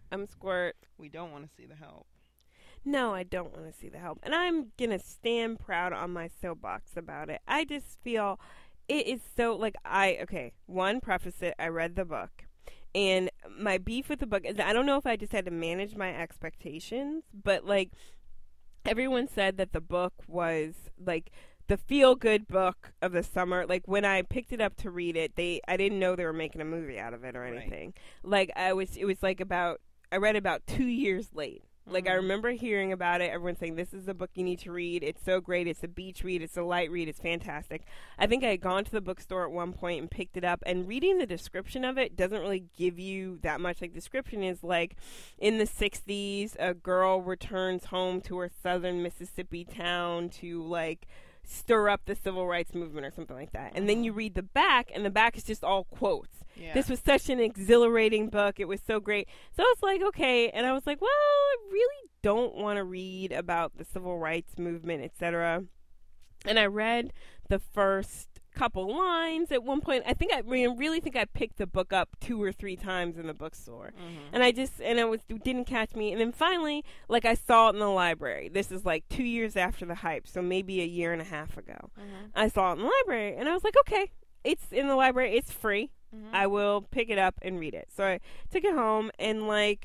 I'm Squirt. We don't want to see The Help. No, I don't want to see The Help. And I'm going to stand proud on my soapbox about it. I just feel it is so, one, preface it, I read the book. And my beef with the book is, I don't know if I just had to manage my expectations, but, everyone said that the book was, the feel-good book of the summer. Like, when I picked it up to read it, I didn't know they were making a movie out of it or anything. Right. I read about 2 years late. Like, I remember hearing about it, everyone saying, this is a book you need to read. It's so great. It's a beach read. It's a light read. It's fantastic. I think I had gone to the bookstore at one point and picked it up, and reading the description of it doesn't really give you that much. Like, description is, in the 60s, a girl returns home to her southern Mississippi town to, stir up the civil rights movement or something like that. And then you read the back, and the back is just all quotes. Yeah. This was such an exhilarating book. It was so great. So I was like, okay. And I was like, well, I really don't want to read about the civil rights movement, etc. And I read the first couple lines at one point. I really think I picked the book up 2 or 3 times in the bookstore. And it didn't catch me. And then finally, I saw it in the library. This is 2 years after the hype, so maybe a year and a half ago. I saw it in the library, and I was like, okay, it's in the library. It's free. I will pick it up and read it. So I took it home, and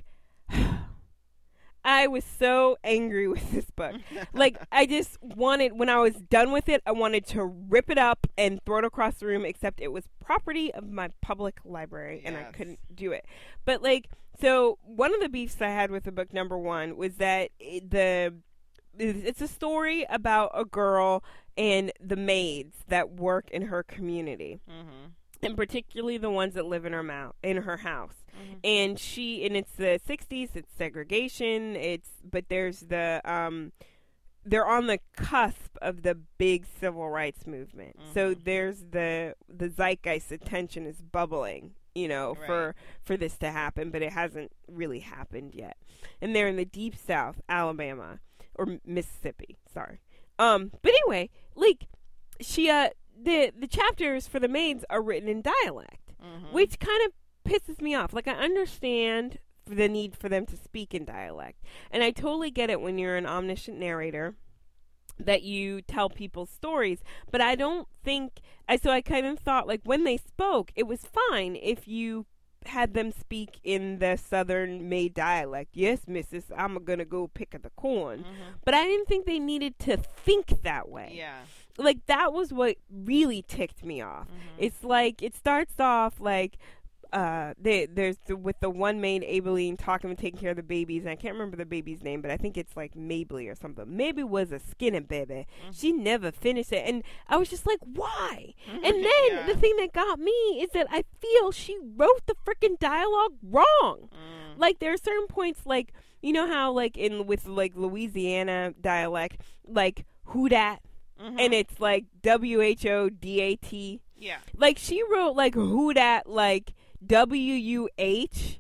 I was so angry with this book. I just wanted, when I was done with it, I wanted to rip it up and throw it across the room, except it was property of my public library, and I couldn't do it. But, so one of the beefs I had with the book, number one, was that it's a story about a girl and the maids that work in her community. And particularly the ones that live in her house. And it's the 60s, it's segregation, but there's they're on the cusp of the big civil rights movement. So there's the zeitgeist, the tension is bubbling, for this to happen, but it hasn't really happened yet. And they're in the deep South, Alabama, or Mississippi, sorry. But anyway, the chapters for the maids are written in dialect, which kind of pisses me off. I understand the need for them to speak in dialect, and I totally get it when you're an omniscient narrator that you tell people's stories, but I don't think so I kind of thought when they spoke, it was fine if you had them speak in the southern maid dialect. Yes, missus, I'm gonna go pick the corn. But I didn't think they needed to think that way. Yeah. That was what really ticked me off. It's it starts off there's with the one maid, Aibileen, talking and taking care of the babies, and I can't remember the baby's name, but I think it's Mabley or something. Maybe was a skinny baby. She never finished it, and I was just why? And then the thing that got me is that I feel she wrote the freaking dialogue wrong. There are certain points, you know how with Louisiana dialect, who dat, and it's WHODAT. Yeah. She wrote who dat WUHDAH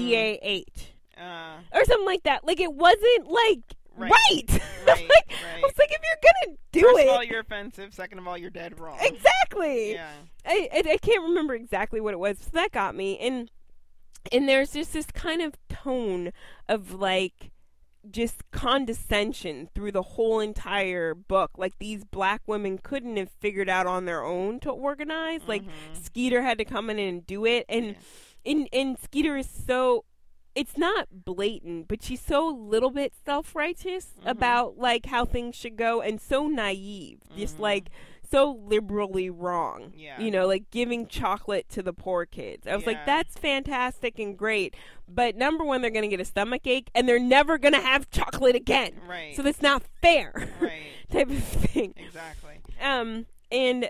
or something like that. It wasn't right. I was if you're gonna do First it, of all, you're offensive. Second of all, you're dead wrong. Exactly. Yeah. I can't remember exactly what it was. So that got me. And there's just this kind of tone of just condescension through the whole entire book. These black women couldn't have figured out on their own to organize. Skeeter had to come in and do it. And Skeeter is so, it's not blatant, but she's so little bit self-righteous about how things should go, and so naive. Just so liberally wrong. Yeah. Giving chocolate to the poor kids. I was that's fantastic and great. But number one, they're going to get a stomach ache, and they're never going to have chocolate again. Right. So that's not fair. Right. Type of thing. Exactly. And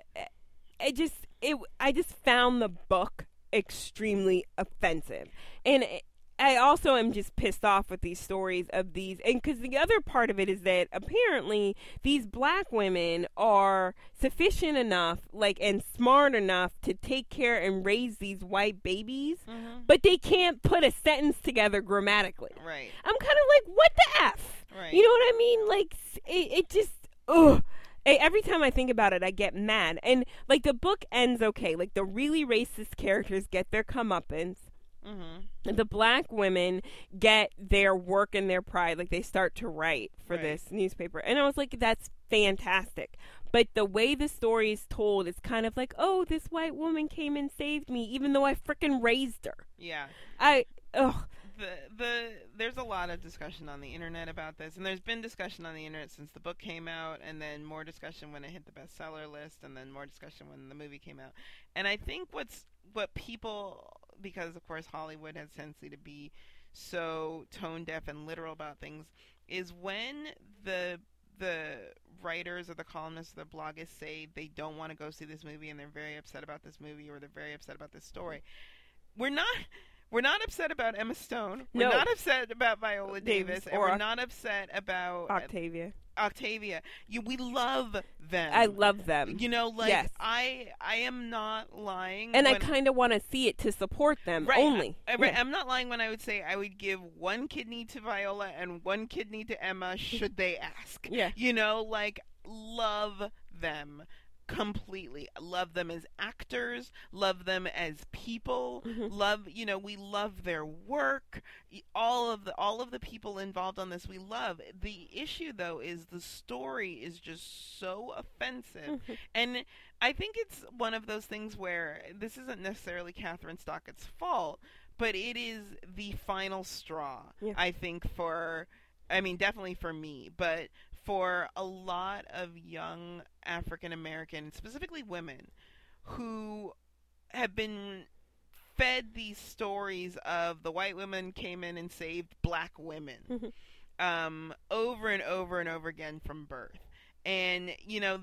I just found the book extremely offensive. And I also am just pissed off with these stories of these, and because the other part of it is that apparently these black women are sufficient enough, and smart enough to take care and raise these white babies, but they can't put a sentence together grammatically. Right. I'm kind of what the F? Right. You know what I mean? It just, ugh. Every time I think about it, I get mad. And, the book ends okay. The really racist characters get their comeuppance. Mm-hmm. The black women get their work and their pride, like they start to write for Right. this newspaper. And I was like, that's fantastic. But the way the story is told is kind of like, oh, this white woman came and saved me, even though I frickin' raised her. Yeah. Ugh. There's a lot of discussion on the internet about this, and there's been discussion on the internet since the book came out, and then more discussion when it hit the bestseller list, and then more discussion when the movie came out. And I think what people, because of course Hollywood has a tendency to be so tone deaf and literal about things, is when the writers or the columnists or the bloggers say they don't want to go see this movie and they're very upset about this movie or they're very upset about this story. We're not upset about Emma Stone. We're No. not upset about Viola Davis. And Or we're not upset about Octavia. We love them. I love them. You know, like, Yes. I am not lying. And I when- kind of want to see it to support them Right, only. Right, Yeah. I'm not lying when I would say I would give one kidney to Viola and one kidney to Emma should they ask. Yeah. You know, like, love them completely. Love them as actors, love them as people, we love their work. All of the people involved on this we love. The issue though is the story is just so offensive. And I think it's one of those things where this isn't necessarily Catherine Stockett's fault, but it is the final straw. Yeah. I think definitely for me, but for a lot of young African American, specifically women, who have been fed these stories of the white women came in and saved black women over and over and over again from birth. And,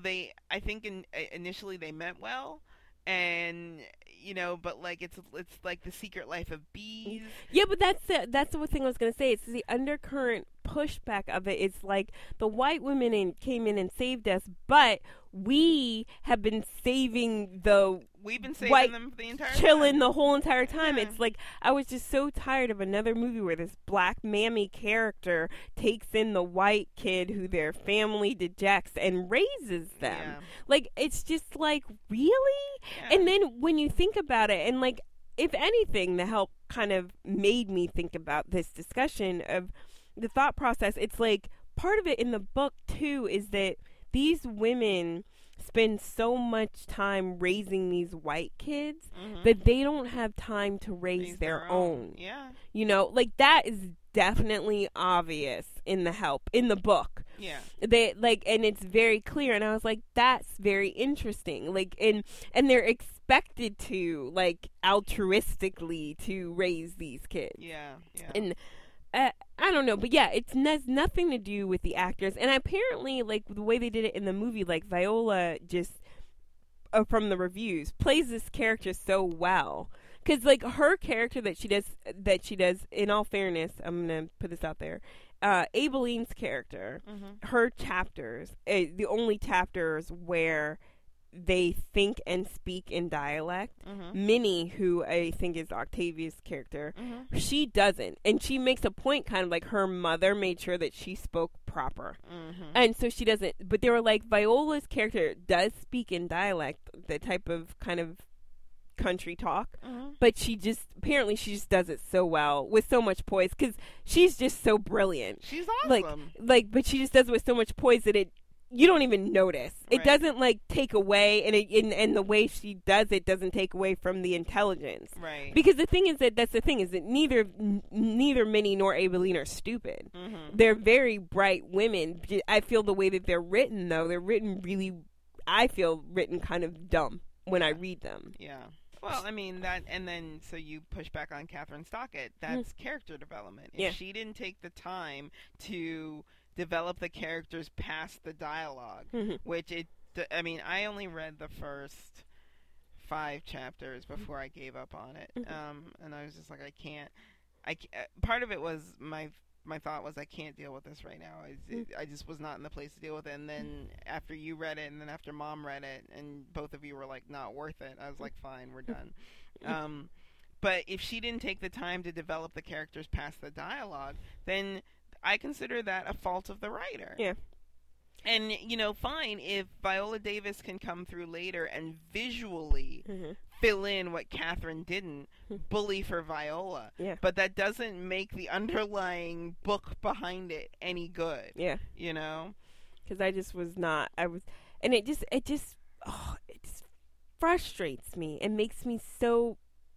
I think initially they meant well. And, but like it's like The Secret Life of Bees. Yeah, but that's the thing I was going to say. It's the undercurrent pushback of it. It's like the white women came in and saved us, but we have been saving We've been saving white them the entire chilling time. the whole entire time. Yeah. It's like I was just so tired of another movie where this black mammy character takes in the white kid who their family dejects and raises them. Yeah. Like, it's just like, really? Yeah. And then when you think about it, and like, if anything, the help kind of made me think about this discussion of the thought process. It's like part of it in the book too is that these women spend so much time raising these white kids that they don't have time to raise their own. Yeah. Like that is definitely obvious in the help in the book. Yeah. They and it's very clear, and I was like, that's very interesting. Like, and they're expected to altruistically to raise these kids. Yeah. Yeah. And I don't know, but yeah, it has nothing to do with the actors. And apparently, like, the way they did it in the movie, like, Viola just, from the reviews, plays this character so well. Because, like, her character that she does, in all fairness, I'm going to put this out there, Abilene's character, her chapters, the only chapters where they think and speak in dialect. Minnie, who I think is Octavia's character, she doesn't. And she makes a point, kind of like her mother made sure that she spoke proper. And so she doesn't. But they were like, Viola's character does speak in dialect, the type of kind of country talk, but she just does it so well with so much poise because she's just so brilliant. She's awesome. But she just does it with so much poise that you don't even notice. It Right. doesn't take away, and the way she does it doesn't take away from the intelligence. Right. Because the thing is that neither Minnie nor Abilene are stupid. They're very bright women. I feel the way that they're written, though, they're written really. I feel written kind of dumb when I read them. Yeah. Well, I mean that, and then so you push back on Catherine Stockett. That's character development. If she didn't take the time to develop the characters past the dialogue, which I only read the first 5 chapters before I gave up on it, and I was just like, I can't. Part of it was my thought was I can't deal with this right now. I just was not in the place to deal with it. And then after you read it, and then after Mom read it, and both of you were like, not worth it, I was like, fine, we're done. But if she didn't take the time to develop the characters past the dialogue, then I consider that a fault of the writer. Yeah. And, fine, if Viola Davis can come through later and visually fill in what Catherine didn't, bully for Viola. Yeah. But that doesn't make the underlying book behind it any good. Yeah. You know? Because I just was not. And it just frustrates me. It makes me so.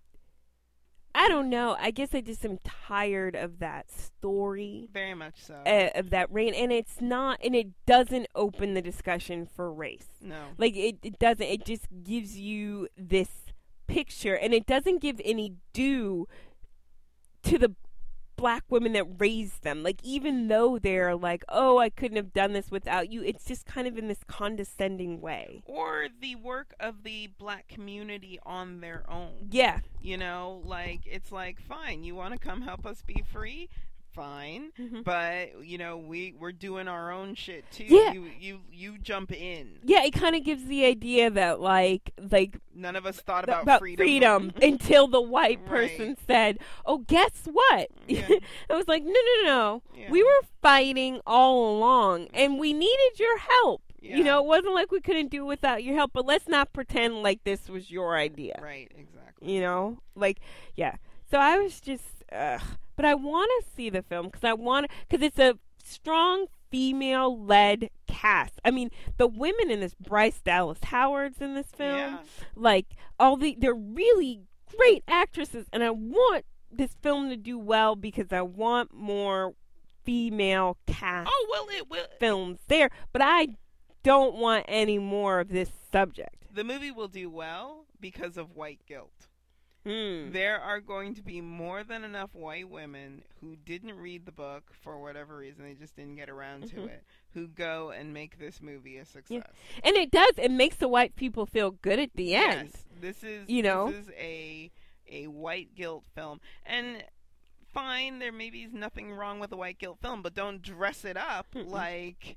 I don't know. I guess I just am tired of that story. Very much so. Of that reign. And it's not, and it doesn't open the discussion for race. No. Like, it doesn't. It just gives you this picture, and it doesn't give any due to the black women that raised them. Like, even though they're like, oh, I couldn't have done this without you, it's just kind of in this condescending way. Or the work of the black community on their own. Yeah. You know, like, it's like, fine, you want to come help us be free? Fine. But, you know, we're doing our own shit too. Yeah. You jump in. Yeah, it kind of gives the idea that like none of us thought about freedom until the white person said, "Oh, guess what?" Yeah. I was like, "No. Yeah. We were fighting all along and we needed your help." Yeah. You know, it wasn't like we couldn't do it without your help, but let's not pretend like this was your idea. Right, exactly. You know? Like, yeah. So I was just but I want to see the film because it's a strong female-led cast. I mean, the women in this, Bryce Dallas Howard's in this film. Like, they're really great actresses, and I want this film to do well because I want more female cast films there, but I don't want any more of this subject. The movie will do well because of white guilt. There are going to be more than enough white women who didn't read the book for whatever reason, they just didn't get around to it, who go and make this movie a success. Yeah. And it does. It makes the white people feel good at the end. Yes, this is a white guilt film. And fine, there maybe is nothing wrong with a white guilt film, but don't dress it up like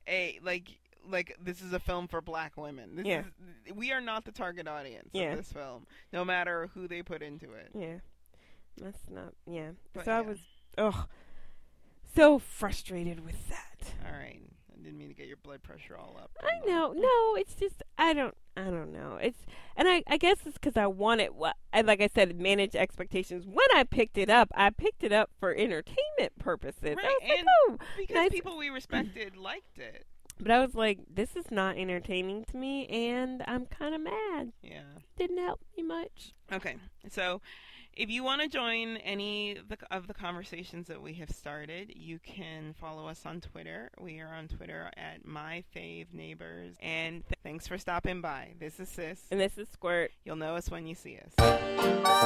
this is a film for black women. We are not the target audience of this film, no matter who they put into it. Yeah. That's not, But, I was, so frustrated with that. All right. I didn't mean to get your blood pressure all up. I know. No, it's just, I don't know. And I guess it's because I want it, like I said, manage expectations. When I picked it up for entertainment purposes. Right, I was and because nice. people we respected liked it. But I was like, this is not entertaining to me, and I'm kind of mad. Yeah. Didn't help me much. Okay. So, if you want to join any of the conversations that we have started, you can follow us on Twitter. We are on Twitter at MyFaveNeighbors. And thanks for stopping by. This is Sis. And this is Squirt. You'll know us when you see us.